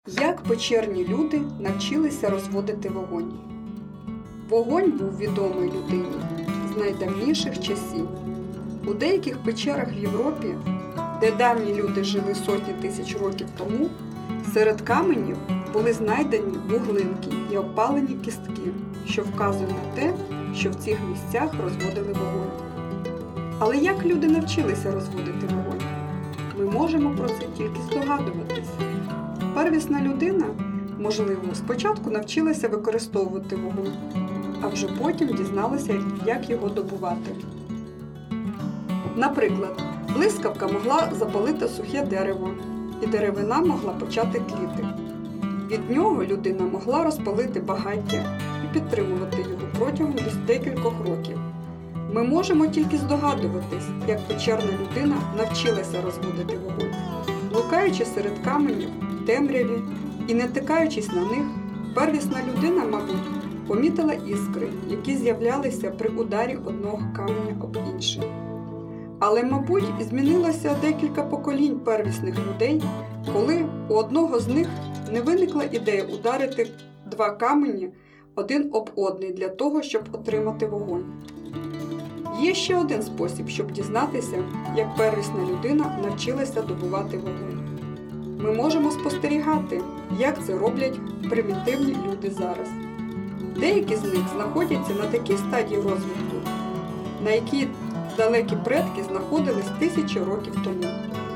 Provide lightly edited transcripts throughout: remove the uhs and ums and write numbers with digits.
Як печерні люди навчилися розводити вогонь? Вогонь був відомий людині з найдавніших часів. У деяких печерах в Європі, де давні люди жили сотні тисяч років тому, серед каменів були знайдені вуглинки і обпалені кістки, що вказує на те, що в цих місцях розводили вогонь. Але як люди навчилися розводити вогонь? Ми можемо про це тільки здогадуватись. Первісна людина, можливо, спочатку навчилася використовувати вогонь, а вже потім дізналася, як його добувати. Наприклад, блискавка могла запалити сухе дерево, і деревина могла почати тліти. Від нього людина могла розпалити багаття і підтримувати його протягом декількох років. Ми можемо тільки здогадуватись, як печерна людина навчилася розводити вогонь. Блукаючи серед каменів, в темряві і не тикаючись на них, первісна людина, мабуть, помітила іскри, які з'являлися при ударі одного каменя об інший. Але, мабуть, змінилося декілька поколінь первісних людей, коли у одного з них не виникла ідея ударити два камені один об одний для того, щоб отримати вогонь. Є ще один спосіб, щоб дізнатися, як первісна людина навчилася добувати вогонь. Ми можемо спостерігати, як це роблять примітивні люди зараз. Деякі з них знаходяться на такій стадії розвитку, на якій далекі предки знаходились тисячі років тому.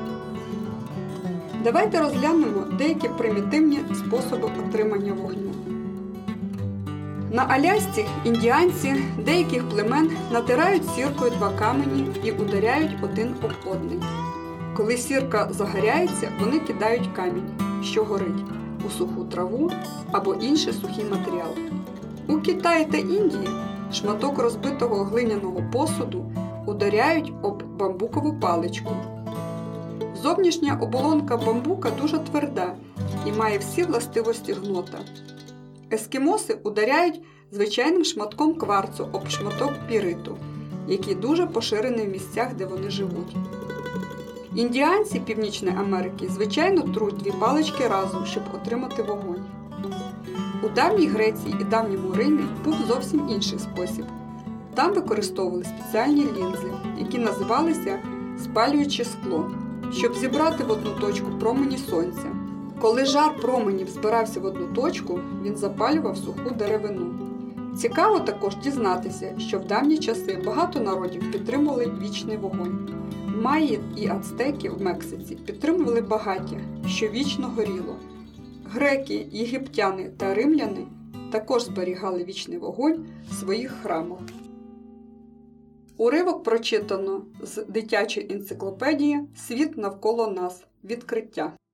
Давайте розглянемо деякі примітивні способи отримання вогню. На Алясці індіанці деяких племен натирають сіркою два камені і ударяють один об одний. Коли сірка загоряється, вони кидають камінь, що горить, у суху траву або інший сухий матеріал. У Китаї та Індії шматок розбитого глиняного посуду ударяють об бамбукову паличку. Зовнішня оболонка бамбука дуже тверда і має всі властивості гнота. Ескімоси ударяють звичайним шматком кварцу об шматок піриту, який дуже поширений в місцях, де вони живуть. Індіанці Північної Америки, звичайно, труть дві палички разом, щоб отримати вогонь. У давній Греції і давньому Римі був зовсім інший спосіб. Там використовували спеціальні лінзи, які називалися спалююче скло, щоб зібрати в одну точку промені сонця. Коли жар променів збирався в одну точку, він запалював суху деревину. Цікаво також дізнатися, що в давні часи багато народів підтримували вічний вогонь. Майї і ацтеки в Мексиці підтримували багаття, що вічно горіло. Греки, єгиптяни та римляни також зберігали вічний вогонь в своїх храмах. Уривок прочитано з дитячої енциклопедії «Світ навколо нас. Відкриття».